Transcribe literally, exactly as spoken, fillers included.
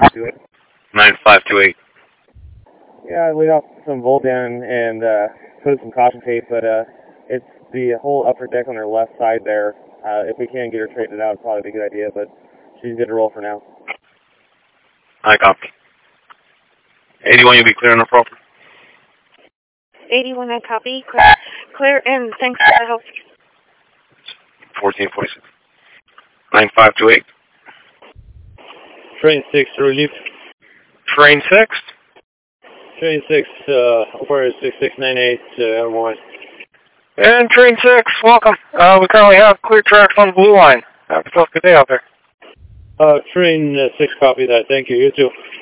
to it. nine five two eight. Yeah, I laid off some volt down and uh, put some caution tape, but uh, it's the whole upper deck on her left side there. Uh, if we can get her straightened out, it'd probably be a good idea, but she's good to roll for now. I copy. eighty-one, you'll be clear on the proper. eighty-one, I copy. Clear, clear, and thanks for the help. fourteen forty-six. nine five two eight. Train six, relief. Train six. Train six, uh, operator six six nine eight, uh, M one. And Train six, welcome. Uh, we currently have clear tracks on the blue line. Have yourself a good day out there. Uh, train uh, six, copy that. Thank you. You too.